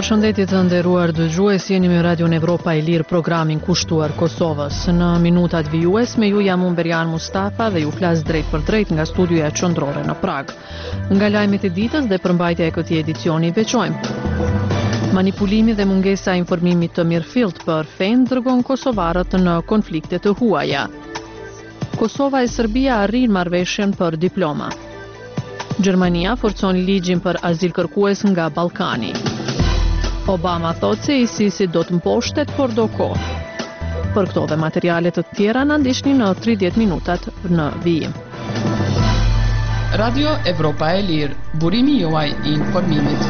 Përshëndetje të nderuar dëgjues, jeni me Radion Evropa e Lirë, programin kushtuar Kosovës. Në minutat vijues me ju jam unë Berian Mustafa dhe ju flas drejt për drejt nga studioja qendrore në Prag. Nga lajmet e ditës dhe përmbajtja e këtij edicioni veçojmë. Manipulimi dhe mungesa e informimit të mirëfillt për fen dërgon kosovarët në konflikte të huaja. Kosova e Serbia arrin marrëveshjen për diploma. Gjermania forcon ligjin për azil kërkues nga Ballkani. Obama thotë se ISIS do të mposhtet, por do kohë. Për këto dhe materiale të tjera na ndiqni në 30 minutat në vijim. Radio Evropa e Lirë, burimi juaj i informimit.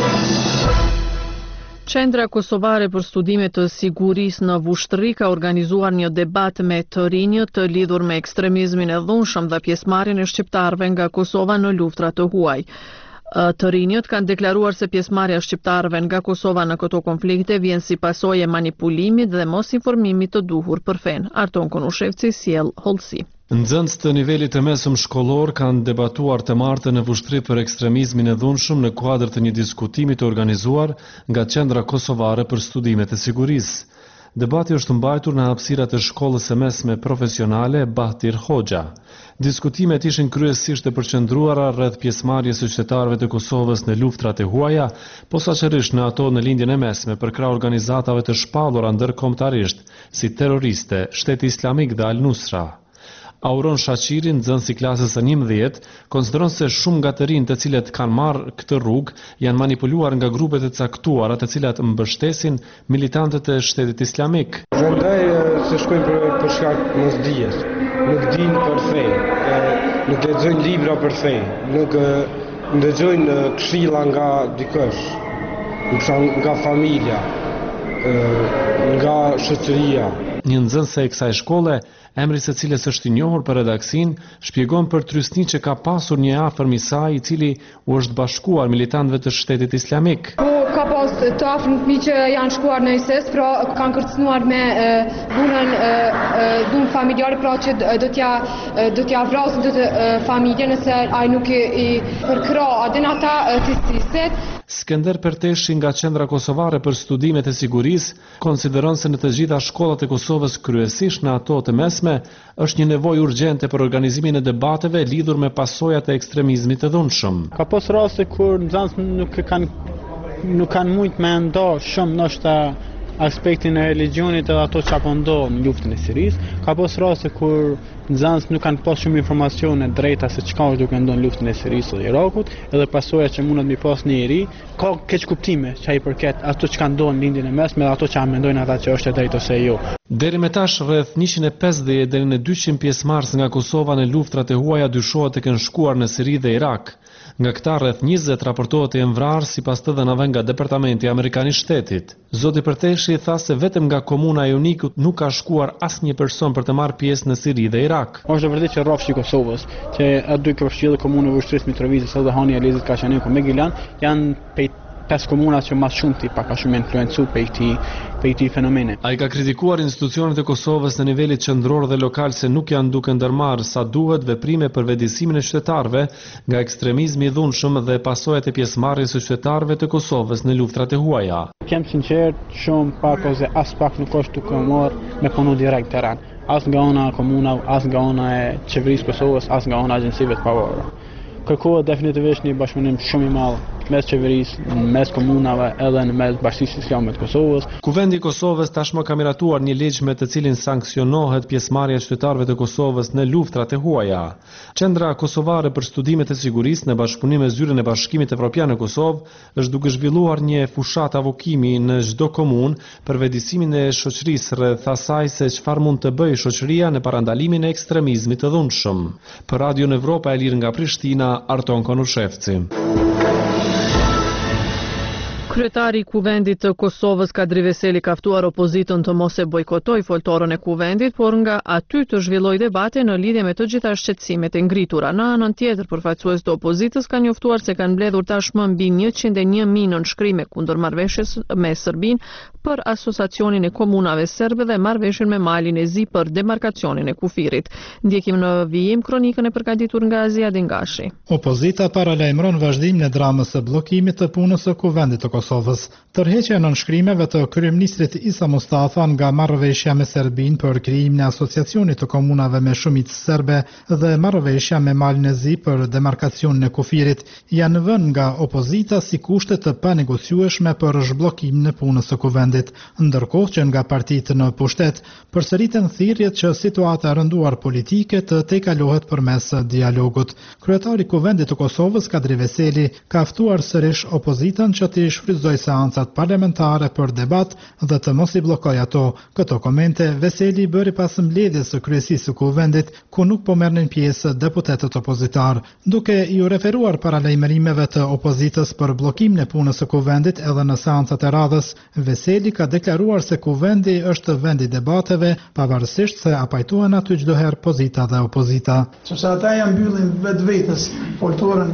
Qendra Kosovare për Studime të Sigurisë në Vushtëri ka organizuar një debat me të rinjët të lidhur me ekstremizmin e dhunshëm dhe pjesëmarrjen e shqiptarëve nga Kosova në luftra të huaj. Të rinjët kanë deklaruar se pjesëmarrja e shqiptarëve nga Kosova në këto konflikte vjen si pasojë e manipulimit dhe mos informimit të duhur për fen. Arton Konushevci sjell hollësi. Nxënës të nivelit të mesëm shkollor kanë debatuar të martën në Vushtri për ekstremizmin e dhunshëm në kuadër të një diskutimi të organizuar nga Qendra Kosovare për Studimet e Sigurisë. Debati është mbajtur në hapësirat e shkollës së mesme profesionale Bahtir Hoxha. Diskutimet ishin kryesisht të përqendruara rreth pjesëmarrjes së qytetarëve të Kosovës në luftrat e huaja, posaçërisht në ato në lindjen e mesme për krah organizatave të shpallura ndërkombëtarisht, si terroriste, Shteti Islamik dhe Al-Nusra. Auron Shaqiri, nxënës i klasës së 11, konsideron se shumë nga të rinjtë të cilët kanë marrë këtë rrugë janë manipuluar nga grupet e caktuara të cilat mbështesin militantët e Shtetit Islamik. Prandaj se shkojnë për shkak mosdijes, nuk dinë për fe, nuk lexojnë libra për fe, nuk ndëgjojnë këshilla nga dikush, nga familja, nga shoqëria. Një nxënëse e kësaj shkolle, emri së cilës është i njohur për redaksin, shpjegon për trysni që ka pasur një afërm i saj i cili u është bashkuar militantëve të Shtetit Islamik. Ka pas të afërm fëmijë që janë shkuar në ISIS, pra kanë kërcënuar me dhunë familjare, pra që do t'ja vrasin të familjen nëse ai nuk i përkra adin ata të ISIS-it. Skender Perteshi nga Qendra Kosovare për Studimet e Sigurisë konsideron se në të gjitha shkollat e Kosovës, kryesisht në ato të mesme, është një nevojë urgjente për organizimin e debateve lidhur me pasojat e ekstremizmit të dhunshëm. Ka pas raste kur nxënësit nuk kanë mujt me ndo shumë ndoshta aspektin e religionit edhe ato që apo ndodh në luftën e Sirisë. Ka pas raste kur nxënës nuk kanë pas shumë informacione drejta se çka është duke ndodhur në luftën e Sirisë dhe Irakut, edhe pasoja që mundet mi pas në iri, ka keq kuptime që ai përket ato që kanë ndodhur në lindjen e mesme dhe ato që mendojnë ata që është e drejtë ose jo. Deri me tash rreth 150 deri në 200 pjesëmarrës nga Kosova në luftrat e huaja dyshohet të kenë shkuar në Siri dhe Irak. Nga këta rreth 20 raportohet e vrarë sipas të dhënave nga Departamenti Amerikan i Shtetit. Zoti Përteshi tha se vetëm nga komuna e Unikut nuk ka shkuar asnjë person për të marrë pjesë në Siri dhe Irak. Është vërtet që rrafshi i Kosovës, që aty ka përfshirë komunën e Vushtrisë, Mitrovicës, Sallahani, Alizit, Kashaneku, Megilan, janë 5 komuna që më shumë pak a shumë influencu pe këtij fenomene. Ai ka kritikuar institucionet e Kosovës në nivelit qendror dhe lokal se nuk janë duke ndërmarrë sa duhet veprime për vetëdijsimin e qytetarëve nga ekstremizmi i dhunshëm dhe pasojat e pjesëmarrjes së qytetarëve të Kosovës në luftrat e huaja. Kem sinqert, shumë pak ose as pak nuk është duke marrë me punu direkt terren. As nga ona komuna, as nga ona e qeverisë Kosovës, as nga ona agjencive të pavarura. Kërkohet definitivisht një bashkëpunim shumë i madh mes qeverisë, mes komunave edhe në mes Bashkisë Islame të Kosovës. Kuvendi i Kosovës tashmë ka miratuar një ligj me të cilin sanksionohet pjesëmarrja e qytetarëve të Kosovës në luftrat e huaja. Qendra Kosovare për Studimet e Sigurisë në bashkëpunim me Zyrën e Bashkimit Evropian në Kosovë është duke zhvilluar një fushat avokimi në çdo komunë për vetëdijsimin e shoqërisë rreth asaj se çfarë mund të bëjë shoqëria në parandalimin e ekstremizmit të dhunshëm. Për Radion Evropa e Lirë nga Prishtina, Arton Konushevci. Kryetari i Kuvendit të Kosovës Kadri Veseli ka ftuar opozitën të mos e bojkotoj foltorën e Kuvendit, por nga aty të zhvilloj debate në lidhje me të gjitha shqetësimet e ngritura. Në anën tjetër, përfaqësues të opozitës kanë njoftuar se kanë mbledhur tashmë mbi 101.000 nënshkrime kundër marrëveshjes me Serbinë për asociacionin e komunave serbe dhe marrëveshjen me Malin e Zi për demarkacionin e kufirit. Ndjekim në vijim kronikën e përgatitur nga Azia Dingashi. Opozita paralajmëron vazhdimin e dramës së bllokimit të punës së Kuvendit të Kosovës Kosovës. Tërheqja e nënshkrimeve të kryeministrit Isa Mustafa nga marrëveshja me Serbinë për krijimin e asociacionit të komunave me shumicë serbe dhe marrëveshja me Malin e Zi për demarkacionin e kufirit janë vënë nga opozita si kushte të panegociueshme për zhbllokimin e punës së kuvendit, ndërkohë që nga partitë në pushtet përsëriten thirrjet që situata e rënduar politike të tejkalohet përmes dialogut. Kryetari i Kuvendit të Kosovës, Kadri Veseli, ka ftuar sërish opozitën që të shfrytëzojë seancat parlamentare për debat dhe të mos i bllokojë ato. Këto komente Veseli bëri pas mbledhjes së kryesisë së Kuvendit, ku nuk po merrnin pjesë deputetët opozitar, duke i referuar paralajmërimeve të opozitës për bllokimin e punës së Kuvendit edhe në seancat e radhës. Veseli ka deklaruar se Kuvendi është vend i debateve, pavarësisht se apajtohen aty çdo herë pozita dhe opozita. Sepse ata janë mbyllin vetvetes foltorën,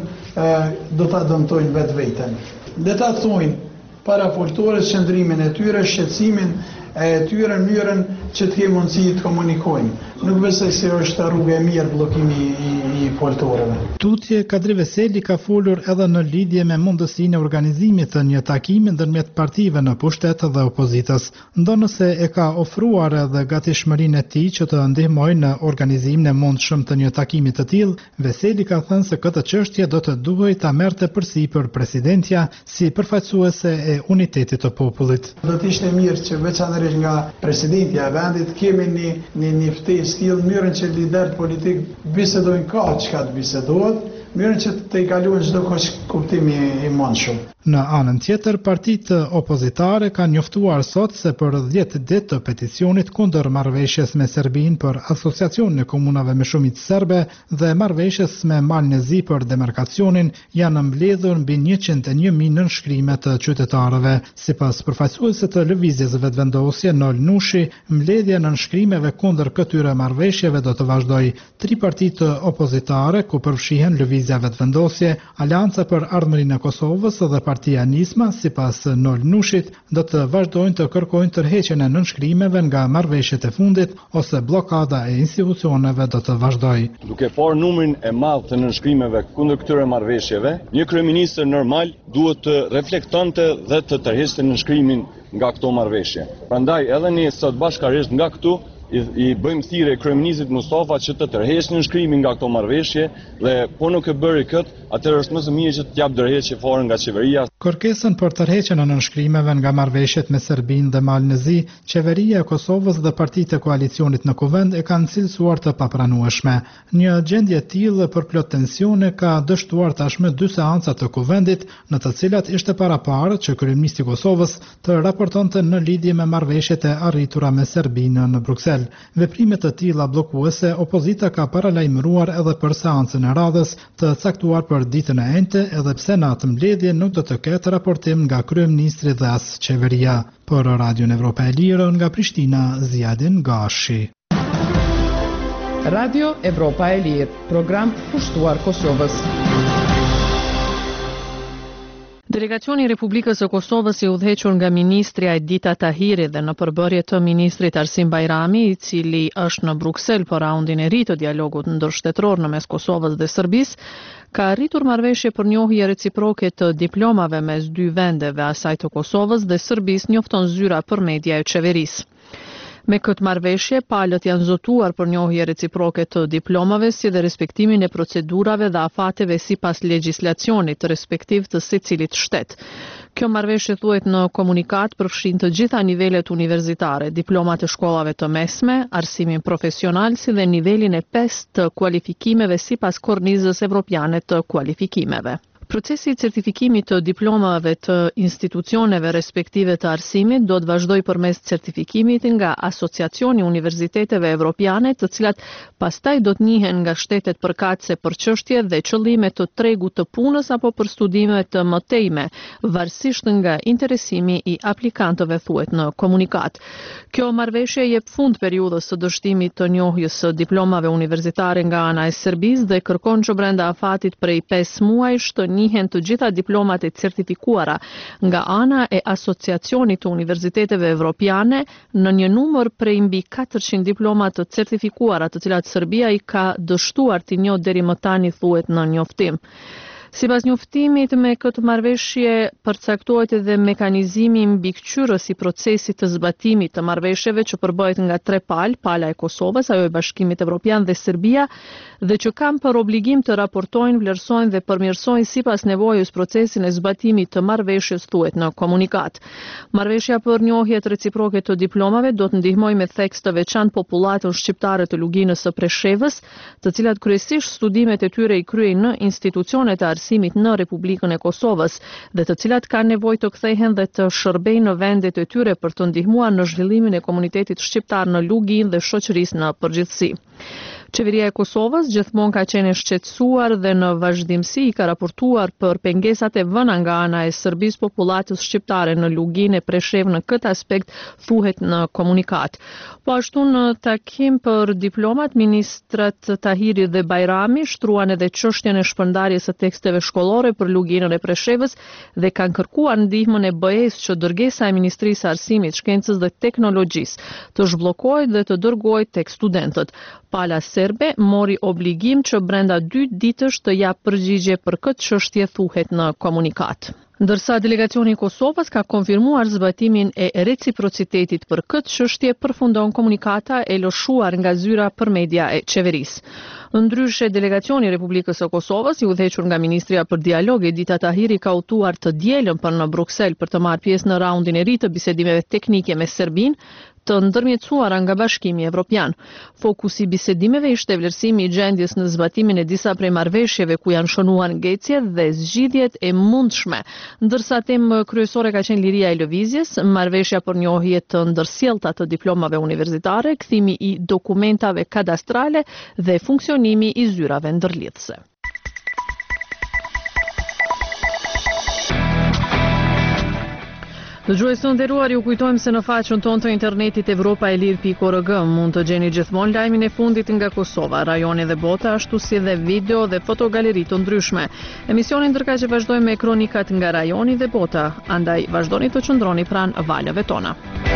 do ta dëmtojnë vetveten. Dhe ta thojnë para foltorës qëndrimin e tyre, shqetësimin e tyre, mënyrën që të kemë mundësi të komunikojnë. Nuk besoj se është rrugë e mirë bllokimi i foltorëve. Tutje Kadri Veseli ka folur edhe në lidhje me mundësinë e organizimit të një takimi ndërmjet partive në pushtet dhe opozitës, ndonëse e ka ofruar edhe gatishmërinë e tij që të ndihmojë në organizimin e mundshëm të një takimi të tillë. Veseli ka thënë se këtë çështje do të duhej ta merrte përsipër presidentja si përfaqësuese e unitetit të popullit. Do të ishte mirë që veçanërisht nga presidentja e vendit kemi një ftesë tillë, mënyrën që liderët politik bisedojnë ka çka të bisedohet, mënyrën që të i kalojnë çdo kuptim i mundshëm. Në anën tjetër, partitë opozitare kanë njoftuar sot se për 10 ditë të peticionit kundër marrëveshjes me Serbinë për asociacionin e komunave me shumicë serbe dhe marrëveshjes me Malin e Zi për demarkacionin janë mbledhur mbi 101.000 nënshkrime të qytetarëve. Sipas përfaqësuesit të lëvizjes vetëvendosje Nol Nushi, mbledhja nënshkrimeve kundër këtyre marrëveshjeve do të vazhdojë. 3 partitë opozitare, ku përfshihen Lëvizja Vetëvendosje, Aleanca për Ardhmërinë e Kosovës dhe Partia Nisma, sipas Nol Nushit, do të vazhdojnë të kërkojnë tërheqjen e nënshkrimeve nga marrëveshjet e fundit ose bllokada e institucioneve do të vazhdojë. Duke parë numrin e madh të nënshkrimeve kundër këtyre marrëveshjeve, një kryeminist normal duhet të reflektonte dhe të tërheqte nënshkrimin nga këto marrëveshje. Prandaj edhe ne sot bashkërisht nga këtu i bëjmë thirrje kryeministit Mustafa që të tërheqë nënshkrimin nga këto marrëveshje dhe po nuk e bëri këtë, atëherë është më së miri që të jap dorëheqje fare nga qeveria. Kërkesën për tërheqjen e nënshkrimeve nga marrëveshjet me Serbinë dhe Malin e Zi, qeveria e Kosovës dhe partitë e koalicionit në Kuvend e kanë cilësuar të papranueshme. Një gjendje e tillë për plot tensione ka dështuar tashmë 2 seanca të Kuvendit, në të cilat ishte paraparë që kryeministi i Kosovës të raportonte në lidhje me marrëveshjet e arritura me Serbinë në Bruksel. Veprime të tilla bllokuese opozita ka paralajmëruar edhe për seancën e radhës të caktuar për ditën e enjte, edhe pse në atë mbledhje nuk do të ketë raportim nga kryeministri dhe as qeveria. Për Radio Evropa e Lirë nga Prishtina, Ziadin Gashi. Radio Evropa e Lirë, program pushtuar Kosovës. Delegacioni i Republikës së Kosovës i udhëhequr nga ministri Ajdita Tahiri dhe në përbërje të ministrit Arsim Bajrami, i cili është në Bruksel për raundin e ri të dialogut ndërshtetëror në mes Kosovës dhe Serbisë, ka arritur marrëveshje për njohje reciproke të diplomave mes 2 vendeve, asaj të Kosovës dhe Serbisë, njofton zyra për media e qeverisë. Me këtë marrëveshje, palët janë zotuar për njohje reciproke të diplomave si dhe respektimin e procedurave dhe afateve sipas legjislacionit respektiv të secilit shtet. Kjo marrëveshje thuhet në komunikat përfshin të gjitha nivelet universitare, diplomat e shkollave të mesme, arsimin profesional si dhe nivelin e 5 të kualifikimeve sipas kornizës evropiane të kualifikimeve. Procesi i certifikimit të diplomave të institucioneve respektive të arsimit do të vazhdojë përmes certifikimit nga Asociacioni Universiteteve Evropiane, të cilat pastaj do të njihen nga shtetet përkatëse për çështje dhe qëllime të tregut të punës apo për studime të mëtejme, varësisht nga interesimi i aplikantëve, thuhet në komunikat. Kjo marrëveshje jep fund periudhës së dështimit të njohjes së diplomave universitare nga ana e Serbisë dhe kërkon që brenda afatit prej 5 muajsh të njihen të gjitha diplomat e certifikuara nga ana e Asociacionit të Universiteteve Evropiane në një numër prej mbi 400 diplomat të certifikuara, të cilat Serbia i ka dështuar të njohë deri më tani, thuhet në njoftim. Sipas njoftimit me këtë marrëveshje përcaktohet edhe mekanizmi mbikëqyrës i procesit të zbatimit të marrëveshjeve që përbëhet nga 3 palë, pala e Kosovës, ajo e Bashkimit Evropian dhe Serbia, dhe që kanë për obligim të raportojnë, vlerësojnë dhe përmirësojnë sipas nevojës procesin e zbatimit të marrëveshjes, thuhet në komunikat. Marrëveshja për njohjet reciproke të diplomave do të ndihmojë me theks të veçantë popullatën shqiptare të Luginës së Preshevës, të cilat kryesisht studimet e tyre i kryejnë në institucionet e arsimit në Republikën e Kosovës dhe të cilat kanë nevojë të kthehen dhe të shërbejnë në vendet e tyre për të ndihmuar në zhvillimin e komunitetit shqiptar në Luginë dhe shoqërisë në përgjithësi. Qeveria e Kosovës gjithmonë ka qenë e shqetësuar dhe në vazhdimsi ka raportuar për pengesat e vëna nga ana e Serbisë popullatës shqiptare në Luginë e Preshevë në këtë aspekt, thuhet në komunikat. Po ashtu në takim për diplomat, ministrat Tahiri dhe Bajrami shtruan edhe çështjen e shpërndarjes së teksteve shkollore për Luginën e Preshevës dhe kanë kërkuar ndihmën e BE-s që dërgesa e Ministrisë së Arsimit, Shkencës dhe Teknologjisë të zhbllokojë dhe të dërgojë tek studentët. Pala serbe mori obligim që brenda 2 ditësh të jap përgjigje për këtë çështje, thuhet në komunikat. Ndërsa delegacioni i Kosovës ka konfirmuar zbatimin e reciprocitetit për këtë çështje, përfundon komunikata e lëshuar nga zyra për media e qeverisë. Ndryshe, delegacioni i Republikës së Kosovës, i udhëhequr nga Ministria për Dialog, Edita Tahiri, ka udhëtuar të dielën për në Bruksel për të marrë pjesë në raundin e ri të bisedimeve teknike me Serbinë, të ndërmjetësuara nga Bashkimi Evropian. Fokusi i bisedimeve ishte vlerësimi i gjendjes në zbatimin e disa prej marrëveshjeve ku janë shënuar ngecjet dhe zgjidhjet e mundshme, ndërsa temë kryesore ka qenë liria e lëvizjes, marrëveshja për njohje të ndërsjellta të diplomave universitare, kthimi i dokumentave kadastrale dhe funksionimi i zyrave ndërlidhëse. Dëgjues të nderuar, ju kujtojmë se në faqen tonë të internetit evropaelir.org mund të gjeni gjithmonë lajmin e fundit nga Kosova, rajoni dhe bota, ashtu si dhe video dhe fotogaleri të ndryshme. Emisionin ndërkaq që vazhdojmë me kronikat nga rajoni dhe bota, andaj vazhdoni të qëndroni pranë valëve tona.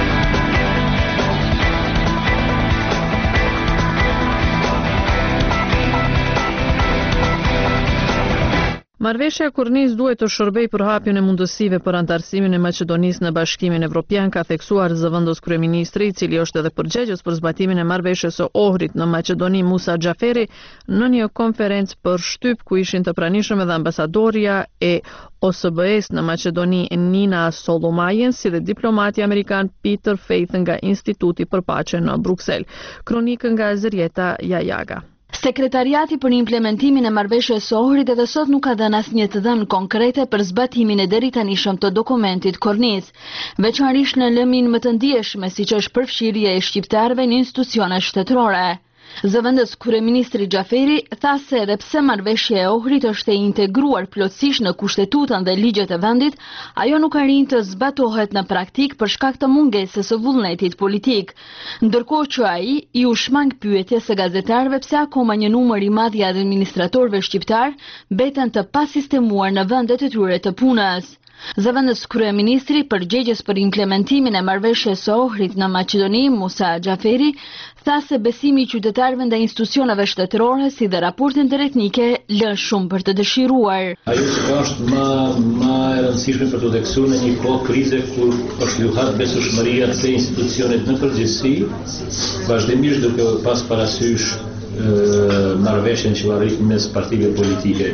Marrëveshja Kornis duhet të shërbejë për hapjen e mundësive për antarësimin e Maqedonisë në Bashkimin Evropian, ka theksuar zëvendës kryeministri, i cili është edhe përgjegjës për zbatimin e marrëveshjes së Ohrit në Maqedoni, Musa Xhaferi, në një konferencë për shtyp ku ishin të pranishëm edhe ambasadoria e OSBE-s në Maqedoni, Nina Solomajen, si dhe diplomati amerikan Peter Faith nga Instituti për Paqen në Bruksel. Kronikë nga Zërieta Jajaga. Sekretariati për implementimin e marrëveshjes së Ohrit edhe sot nuk ka dhënë asnjë të dhënë konkrete për zbatimin e deritanishëm të dokumentit Kornis, veçanërisht në lëmin më të ndjeshme siç është përfshirja e shqiptarëve në institucione shtetërore. Zëvendës kryeministri Xhaferi tha se edhe pse marrëveshja e Ohrit është e integruar plotësisht në kushtetutën dhe ligjet e vendit, ajo nuk arrin të zbatohet në praktik për shkak të mungesës së vullnetit politik. Ndërkohë që ai i u shmang pyetjes së gazetarëve pse akoma një numër i madh i administratorëve shqiptar mbeten të pasistemuar në vendet e tyre të punës. Zëvendës kryeministri përgjegjës për implementimin e marrëveshjes së Ohrit në Maqedoni, Musa Xhaferi, tha se besimi i qytetarëve ndaj institucioneve shtetërore si dhe raportin drejtnike lën shumë për të dëshiruar. Ajo që është më e rëndësishme për të theksuar në një kohë krize ku është luhat besueshmëria të institucionet në përgjithësi, vazhdimisht duke pas parasysh marrëveshjen që arrit mes partive politike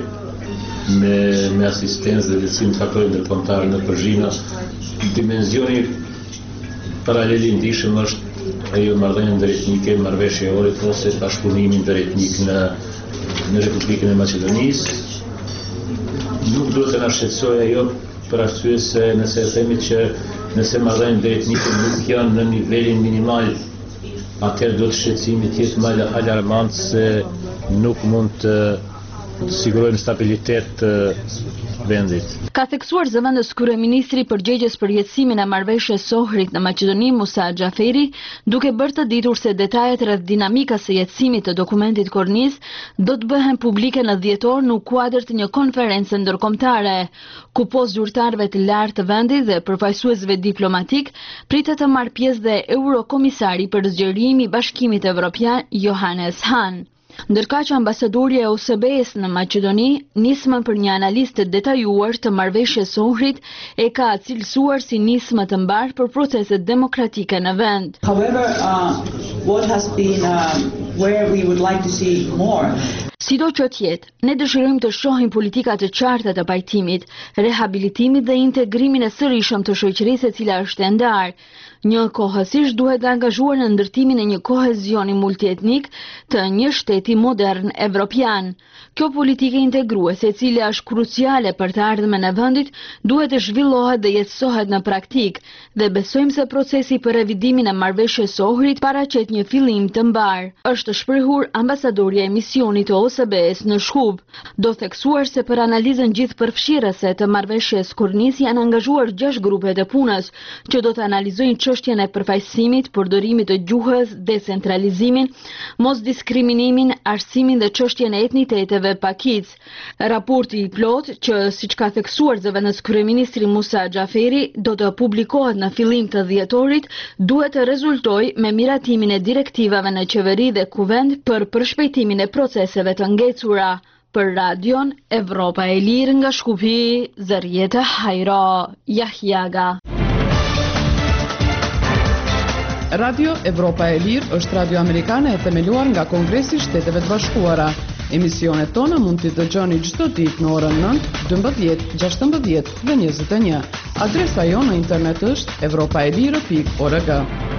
me asistencë dhe lehtësim faktorë ndërkombëtar në Përzhina. Dimensioni paralel i ndihshëm është ajo marrëdhënie ndërjetnike, marrëveshja e Ohrit ose bashkëpunimi ndërjetnik në Republikën e Maqedonisë. Nuk duhet të na shqetësojë ajo për arsye se nëse themi që nëse marrëdhëniet ndërjetnike nuk janë në nivelin minimal, atëherë do të shqetësimi të jetë më alarmant se nuk mund të sigurojmë stabilitet vendit. Ka theksuar zëvendës kryeministri përgjegjës për jetësimin e marrëveshjes së Ohrit në Maqedoni, Musa Xhaferi, duke bërë të ditur se detajet rreth dinamikës së jetësimit të dokumentit Kornis do të bëhen publike në dhjetor në kuadër të një konferencë ndërkombëtare, ku post zyrtarëve të lartë të vendit dhe përfaqësuesve diplomatik pritet të marrë pjesë dhe eurokomisari për zgjerim i Bashkimit Evropian, Johannes Hahn. Ndërka që ambasadorja e OSBE-s në Maqedoni, nismën për një analizë të detajuar të marrëveshjes së Ohrit e ka cilësuar si nismë të mbarë për proceset demokratike në vend. However, what has been where we would like to see more. Sido që tjetë, ne dëshirojmë të shohim politika të qarta të pajtimit, rehabilitimit dhe integrimin e sërishëm të shoqërisë e cila është e ndarë. Një kohësisht duhet të angazhuar në ndërtimin e një kohezioni multietnik të një shteti modern evropian. Kjo politikë integruese, e cila është kruciale për të ardhmen e vendit, duhet të zhvillohet dhe jetësohet në praktik, dhe besojmë se procesi për revidimin e marrëveshjes së Ohrit paraqet një fillim të mbar. Është shprehur ambasadorja e misionit të OSBE-s në Shkup. Do theksuar se për analizën gjithëpërfshirëse të marrëveshjes Kornis janë angazhuar 6 grupe të punës, që do të analizojnë çështjen e përfaqësimit, përdorimit të gjuhës, decentralizimin, mos diskriminimin, arsimin dhe çështjen e etniteteve pakic. Raporti i plot, që siç ka theksuar zëvendës kryeministri Musa Xhaferi, do të publikohet në fillim të dhjetorit, duhet të rezultojë me miratimin e direktivave në qeveri dhe kuvend për përshpejtimin e proceseve të ngecura. Për Radion Evropa e Lirë nga Shkupi, Zërjeta Hajro, Jahjaga. Radio Evropa e Lirë është radio amerikane e themeluar nga Kongresi i Shteteve të Bashkuara. Emisionet tona mund t'i dëgjoni çdo ditë në orën 9, 12, 16 dhe 21. Adresa jonë në internet është europaelire.org.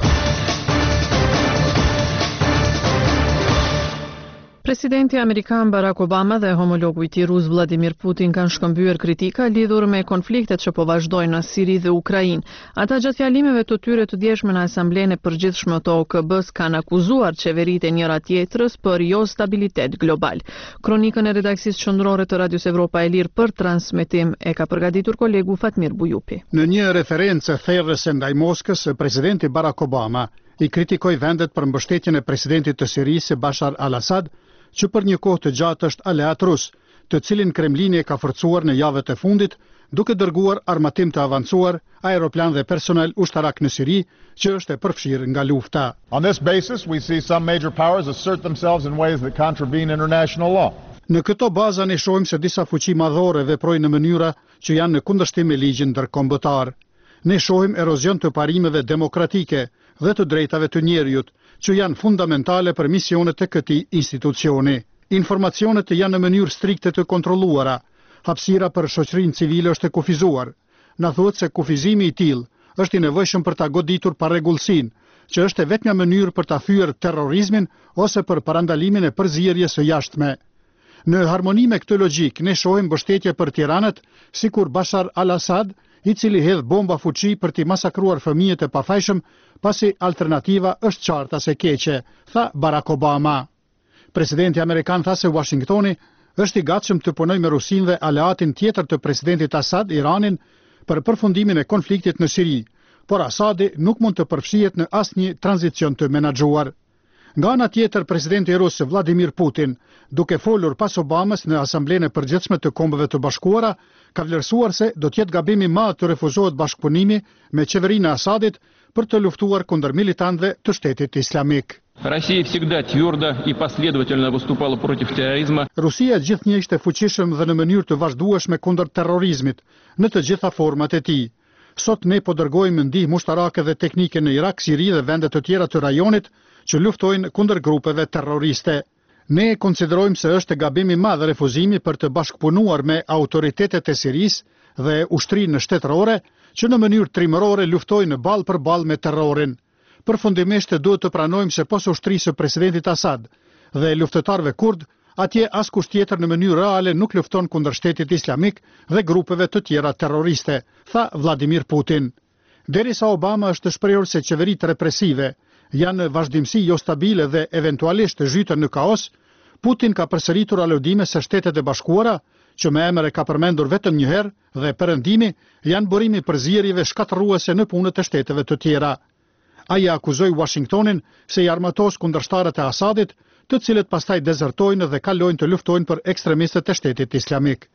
Presidenti Amerikan Barack Obama dhe homologu i tij rus Vladimir Putin kanë shkëmbyer kritika lidhur me konfliktet që po vazhdojnë në Siri dhe Ukrainë. Ata gjatë fjalimeve të tyre të djeshme në Asamblenë e Përgjithshme të OKB-s kanë akuzuar qeveritë e njëra tjetrës për jo stabilitet global. Kronikën e redaksisë qendrore të Radios Evropa e Lirë për transmetim e ka përgatitur kolegu Fatmir Bujupi. Në një referencë therrëse ndaj Moskës, presidenti Barack Obama i kritikoi vendet për mbështetjen e presidentit të Sirisë Bashar al-Assad, që për një kohë të gjatë është aleat rus, të cilin Kremlini e ka forcuar në javët e fundit, duke dërguar armatim të avancuar, aeroplan dhe personel ushtarak në Siri, që është e përfshirë nga lufta. On this basis, we see some major powers assert themselves in ways that contravene international law. Në këto baza ne shohim se disa fuqi madhore veprojnë në mënyra që janë në kundërshtim me ligjin ndërkombëtar. Ne shohim erozion të parimeve demokratike dhe të drejtave të njerëzit, që janë fundamentale për misionet e këtij institucioni. Informacionet janë në mënyrë strikte të kontrolluara. Hapësira për shoqërinë civile është e kufizuar. Na thuhet se kufizimi i tillë është i nevojshëm për ta goditur parregullsinë, që është e vetmja mënyrë për ta thyer terrorizmin ose për parandalimin e përzierjes së jashtme. Në harmoni me këtë logjik, ne shohim mbështetje për tiranët, sikur Bashar al-Assad, i cili hedh bomba fuqi për t'i masakruar fëmijët e pafajshëm, pasi alternativa është qarta se keqe, tha Barack Obama. Presidenti Amerikan tha se Washingtoni është i gatshëm të punojë me Rusinë dhe aleatin tjetër të presidentit Assad, Iranin, për përfundimin e konfliktit në Siri, por Assadi nuk mund të përfshihet në asnjë tranzicion të menaxhuar. Nga ana tjetër, presidenti rus Vladimir Putin, duke folur pas Obamas në Asamblenë e Përgjithshme të Kombeve të Bashkuara, ka vlerësuar se do të jetë gabim i madh të refuzohet bashkëpunimi me qeverinë e Assadit për të luftuar kundër militantëve të Shtetit Islamik. Россия всегда твердо и последовательно выступала против терроризма. Rusia gjithnjë ishte fuqishëm dhe në mënyrë të vazhdueshme kundër terrorizmit në të gjitha format e tij. Sot ne po dërgojmë ndihmë ushtarake dhe teknike në Irak, Siri dhe vende të tjera të rajonit që luftojnë kundër grupeve terroriste. Ne konsiderojmë se është gabim i madh refuzimi për të bashkëpunuar me autoritetet e Sirisë dhe ushtrinë shtetërore që në mënyrë trimërore luftojnë ballë për ballë me terrorin. Përfundimisht duhet të pranojmë se pos ushtrisë së presidentit Assad dhe luftëtarëve kurd, atje askush tjetër në mënyrë reale nuk lufton kundër Shtetit Islamik dhe grupeve të tjera terroriste, tha Vladimir Putin. Derisa Obama është shprehur se qeveritë represive janë vazhdimsi jo stabile dhe eventualisht zhytën në kaos, Putin ka përsëritur aludime se Shtetet e Bashkuara, që me emër e ka përmendur vetëm një herë, dhe perëndimi janë burimi përzierjeve shkatërruese në punët e shteteve të tjera. Ai akuzoi Washingtonin se i armatos kundërshtarët e Assadit, të cilët pastaj dezertojnë dhe kalojnë të luftojnë për ekstremistët e Shtetit Islamik.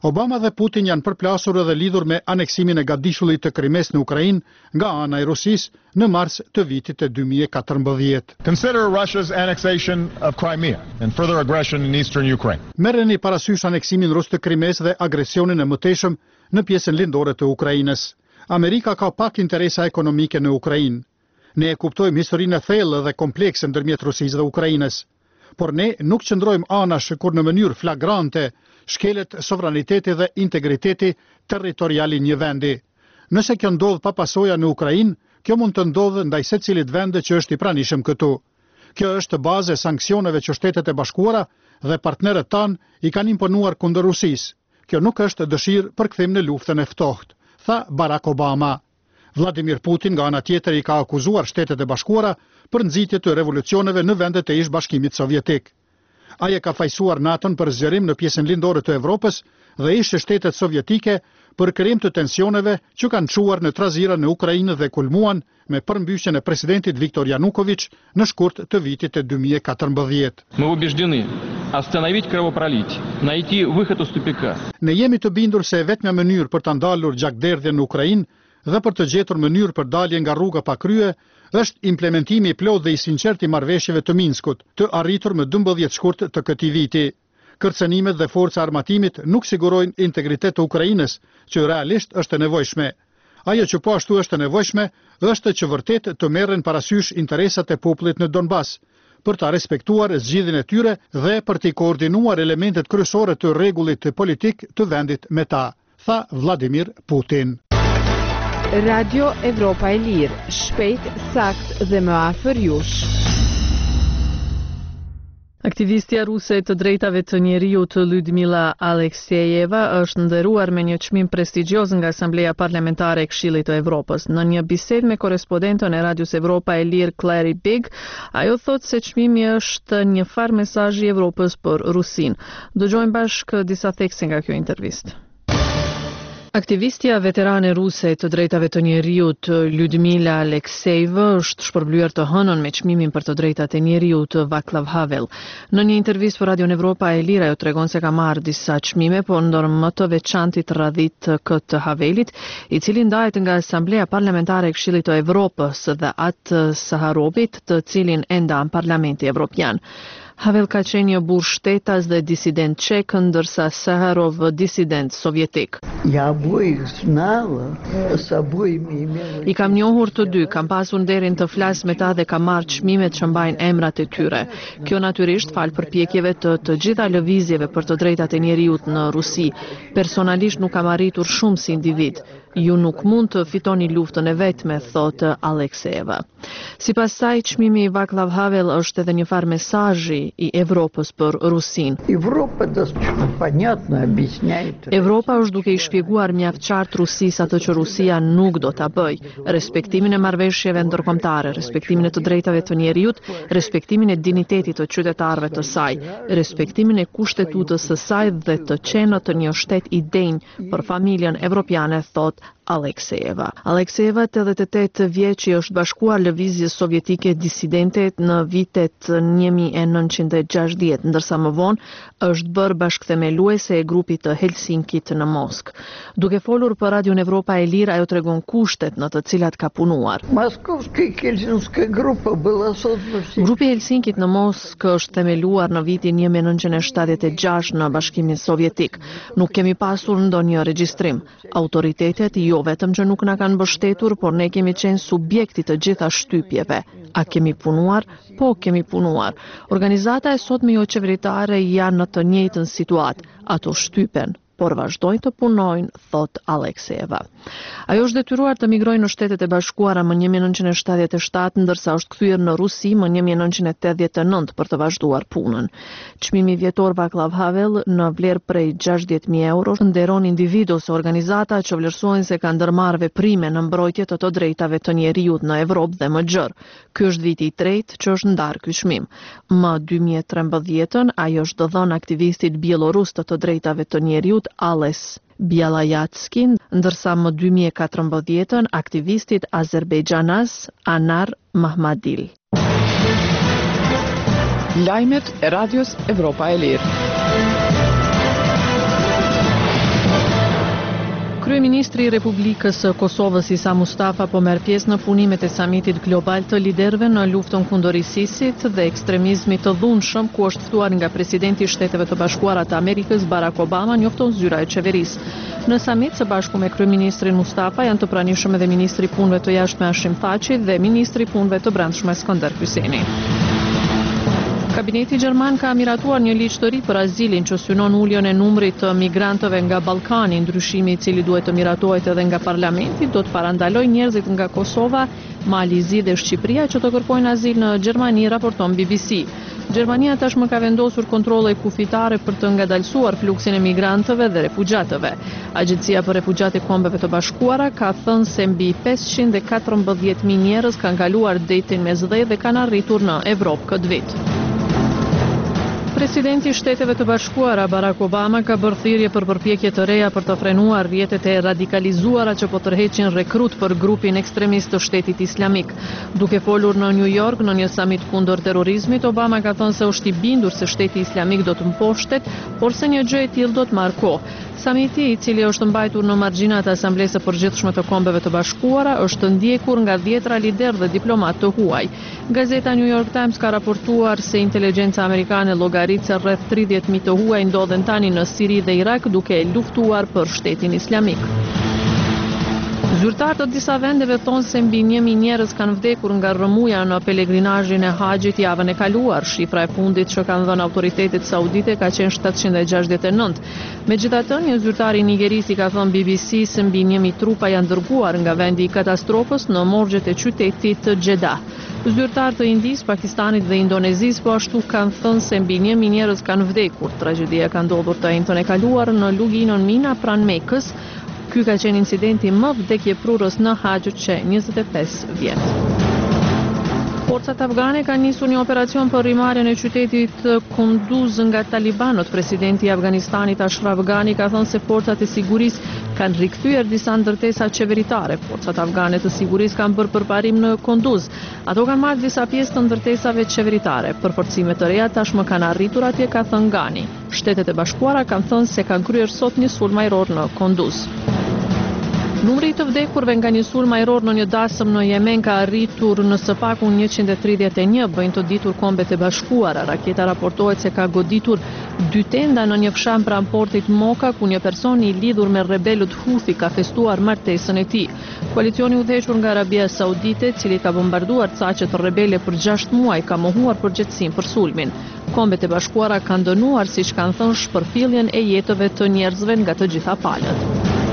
Obama dhe Putin janë përplasur edhe lidhur me aneksimin e gatishullit të Krimes në Ukrainë nga ana e Rusisë në mars të vitit të 2014. Consider Russia's annexation of Crimea and further aggression in eastern Ukraine. Merreni parasysh aneksimin rus të Krimes dhe agresionin e mëtejshëm në pjesën lindore të Ukrainës. Amerika ka pak interesa ekonomike në Ukrainë. Ne e kuptojmë historinë e thellë dhe komplekse ndërmjet Rusisë dhe Ukrainës, por ne nuk qëndrojmë anash kur në mënyrë flagrante shkelet sovraniteti dhe integriteti territorial i një vendi. Nëse kjo ndodh pa pasoja në Ukrainë, kjo mund të ndodhë ndaj secilit vend që është i pranishëm këtu. Kjo është bazë e sanksioneve që Shtetet e Bashkuara dhe partnerët tanë i kanë imponuar kundër Rusisë. Kjo nuk është dëshirë për kthim në luftën e ftohtë, tha Barack Obama. Vladimir Putin nga ana tjetër i ka akuzuar Shtetet e Bashkuara për nxitje të revolucioneve në vendet e ish-bashkimit sovjetik. Ai e ka fajsuar NATO-n për zgjerim në pjesën lindore të Evropës dhe ishte shtetet sovjetike për krijim të tensioneve që kanë çuar në trazira në Ukrainë dhe kulmuan me përmbyshjen e presidentit Viktor Yanukovych në shkurt të vitit 2014. Мы убеждены остановить кровопролитие, найти выход из тупика. Ne jemi të bindur se vetmja mënyrë për ta ndalur gjakderdhjen në Ukrainë dhe për të gjetur mënyrë për dalje nga rruga pa krye është implementimi i plotë dhe i sinqert i marrëveshjeve të Minskut, të arritur më 12 shkurt të këtij viti. Kërcënimet dhe forca armatimit nuk sigurojnë integritet të Ukrainës, që realisht është e nevojshme. Ajo që po ashtu është e nevojshme është që vërtet të merren parasysh interesat e popullit në Donbas, për ta respektuar zgjidhjen e tyre dhe për të koordinuar elementet kryesore të rregullit politik të vendit me ta, tha Vladimir Putin. Radio Evropa e Lirë, shpejt, sakt dhe më afër jush. Aktivistja ruse të drejtave të njeriut Lyudmila Aleksejeva është nderuar me një çmim prestigjioz nga Asambleja Parlamentare e Këshillit të Evropës. Në një bisedë me korespondentën e Radios Evropa e Lirë Clary Big, ajo thotë se çmimi është një farë mesazhi i Evropës për Rusinë. Dëgjojmë bashkë disa thekse nga kjo intervistë. Aktivistja veterane ruse të drejtave të njeriut Lyudmila Aleksejeva është shpërblyer të hënën me çmimin për të drejtat e njeriut Václav Havel. Në një intervistë për Radio Evropa e Lirë ajo tregon se ka marrë disa çmime, por ndër më të veçantit radhit këtë Havelit, i cili ndahet nga Asambleja Parlamentare e Këshillit të Evropës dhe atë Saharovit, të cilin e ndan Parlamenti Evropian. Havel ka qenë një burr shtetas dhe disident çek, ndërsa Saharov disident sovjetik. I kam njohur të dy, kam pasur nderin të flas me ta dhe kam marrë çmimet që mbajnë emrat e tyre. Kjo natyrisht fal përpjekjeve të gjitha lëvizjeve për të drejtat e njeriut në Rusi. Personalisht nuk kam arritur shumë si individ. Ju nuk mund të fitoni luftën e vetme, thotë Aleksejeva. Sipas saj, çmimi i Václav Havel është edhe një farë mesazhi i Evropës për Rusinë. Evropa është duke i shpjeguar mjaft qartë Rusisë atë që Rusia nuk do ta bëjë: respektimin e marrëveshjeve ndërkombëtare, respektimin e të drejtave të njeriut, respektimin e dinjitetit të qytetarëve të saj, respektimin e kushtetutës së saj dhe të qenë të një shtet i denjë për familjen evropiane, thotë Aleksejeva. Aleksejeva, 88 vjeç, është bashkuar lëvizjes sovjetike disidente në vitet 1960, ndërsa më vonë është bërë bashkëthemeluese e grupit të Helsinkit në Moskë. Duke folur për Radio Evropa e Lirë, ajo tregon kushtet në të cilat ka punuar. Grupi Helsinkit në Moskë është themeluar në vitin 1976 në Bashkimin Sovjetik. Nuk kemi pasur ndonjë regjistrim. Autoritetet jo vetëm që nuk na kanë mbështetur, por ne kemi qenë subjekti të gjitha shtypjeve. A kemi punuar? Po, kemi punuar. Organizata e sotme jo qeveritare janë në të njëjtën situatë. Ato shtypen, por vazhdojnë të punojnë, thot Aleksejeva. Ajo është detyruar të migrojë në Shtetet e Bashkuara më 1977, ndërsa është kthyer në Rusi më 1989 për të vazhduar punën. Çmimi vjetor Václav Havel në vlerë prej 60.000 euro nderon individ ose organizata që vlerësojnë se kanë ndërmarrë veprime në mbrojtje të drejtave të njeriut në Evropë dhe më gjerë. Ky është viti i tretë që është ndarë ky çmim. Më 2013 ajo është dhënë aktivistit bielorus të drejtave të njeriut Ales Bialayatskin, ndërsa më 2014 aktivistit azerbejdxanas Anar Mahmadil. Lajmet e Radios Evropa e Lirë. Kryeministri i Republikës së Kosovës Isa Mustafa po merr pjesë në punimet e samitit global të liderëve në luftën kundër ISIS-it dhe ekstremizmit të dhunshëm, ku është ftuar nga presidenti i Shteteve të Bashkuara të Amerikës Barack Obama, njofton zyra e qeverisë. Në samit së bashku me kryeministrin Mustafa janë të pranishëm edhe ministri i punëve të jashtme Hashim Thaçi dhe ministri i punëve të brendshme Skënder Hyseni. Kabineti gjerman ka miratuar një ligj të ri për azilin që synon uljen e numrit të migrantëve nga Ballkani. Ndryshimi i cili duhet të miratohet edhe nga parlamenti do të parandalojë njerëzit nga Kosova, Mali, Zi dhe Shqipëria që të kërkojnë azil në Gjermani, raporton BBC. Gjermania tashmë ka vendosur kontrolle kufitare për të ngadalësuar fluksin e migrantëve dhe refugjatëve. Agjencia për Refugjat e Kombeve të Bashkuara ka thënë se mbi 514.000 njerëz kanë kaluar detin me zë dhe kanë arritur në Evropë këtë vit. Presidenti i Shteteve të Bashkuara Barack Obama ka bërë thirrje për përpjekje të reja për të frenuar rrjetet e radikalizuara që po tërheqin rekrut për grupin ekstremist të Shtetit Islamik. Duke folur në New York në një samit kundër terrorizmit, Obama ka thënë se është i bindur se Shteti Islamik do të mposhtet, por se një gjë e tillë do të marrë kohë. Samiti, i cili është mbajtur në margjinat e Asamblesë së Përgjithshme të Kombeve të Bashkuara, është ndjekur nga 10 lider dhe diplomat të huaj. Gazeta New York Times ka raportuar se inteligjenca amerikane llogarit se rreth 30.000 të huaj ndodhen tani në Siri dhe Irak duke luftuar për Shtetin Islamik. Zyrtarët të disa vendeve thonë se mbi 1.000 njerëz kanë vdekur nga rrëmuja në pelegrinazhin e Haxhit javën e kaluar. Shifra e fundit që kanë dhënë autoritetet saudite ka qenë 769. Megjithatë, një zyrtar i Nigerisë ka thënë BBC se mbi 1.000 trupa janë dërguar nga vendi i katastrofës në morgjet e qytetit të Jeddah. Zyrtarë të Indisë, Pakistanit dhe Indonezisë po ashtu kanë thënë se mbi 1.000 njerëz kanë vdekur. Tragjedia ka ndodhur të njëjtën e kaluar në luginën Mina pranë Mekës. Ky ka qenë incidenti më vdekjeprurës në Haxh që 25 vjet. Forcat afgane kanë nisur një operacion për rrimarrjen e qytetit Kunduz nga talibanët. Presidenti i Afganistanit Ashraf Ghani ka thënë se forcat e sigurisë kanë rikthyer disa ndërtesa qeveritare. Forcat afgane të sigurisë kanë bërë përparim në Kunduz. Ato kanë marrë disa pjesë të ndërtesave qeveritare. Përforcime të reja tashmë kanë arritur atje, ka thënë Ghani. Shtetet e Bashkuara kanë thënë se kanë kryer sot një sulm ajror në Kunduz. Numri i të vdekurve nga një sulm ajror në një dasëm në Yemen ka arritur në së paku 131, bëjnë të ditur Kombet e Bashkuara. Raketa raportohet se ka goditur 2 tenda në një fshan pranë portit Moka, ku një person i lidhur me rebelët Houthi ka festuar martesën e tij. Koalicioni udhëhequr nga Arabia Saudite, i cili ka bombarduar caqet rebele për 6 muaj, ka mohuar përgjegjësinë për sulmin. Kombet e Bashkuara kanë dënuar, siç kanë thënë, shpërfilljen e jetëve të njerëzve nga të gjitha palët.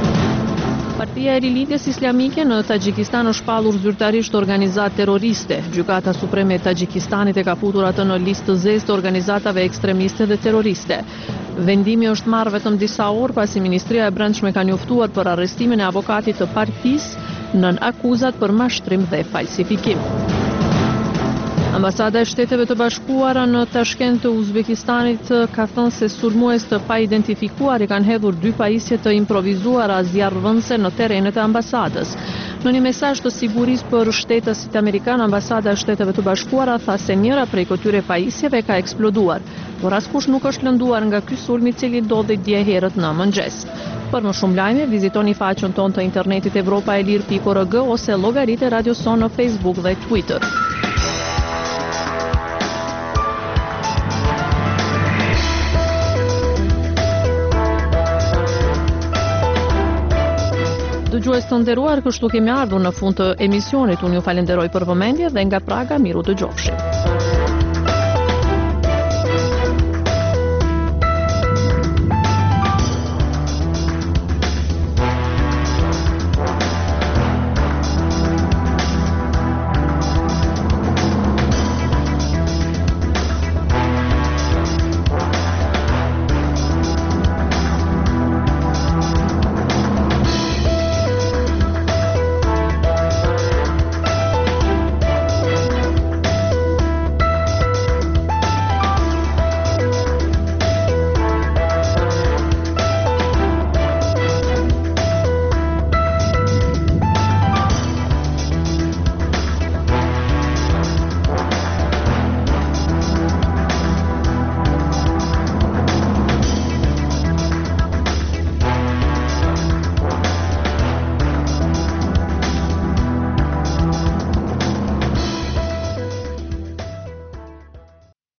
Partia e Rilindjes Islamike në Tagjikistan është shpallur zyrtarisht organizatë terroriste. Gjykata Supreme e Tagjikistanit e ka futur atë në listë të zezë të organizatave ekstremiste dhe terroriste. Vendimi është marrë vetëm disa orë pasi Ministria e Brendshme ka njoftuar për arrestimin e avokatit të partisë nën akuzat për mashtrim dhe falsifikim. Ambasada e Shteteve të Bashkuara në Tashkent të Uzbekistanit ka thënë se sulmues të paidentifikuar i kanë hedhur 2 pajisje të improvizuara zjarrvënëse në terrenet e ambasadës. Në një mesazh të sigurisë për shtetësit amerikan, Ambasada e Shteteve të Bashkuara tha se njëra prej këtyre pajisjeve ka eksploduar, por askush nuk është lënduar nga ky sulm i cili ndodhi dje herët në mëngjes. Për më shumë lajme, vizitoni faqen tonë të internetit evropaelir.org ose llogaritë e Radio Son në Facebook dhe Twitter. Dëgjues të nderuar, kështu kemi ardhur në fund të emisionit. Unë ju falenderoj për vëmendje dhe nga Praga miru dëgjofshim.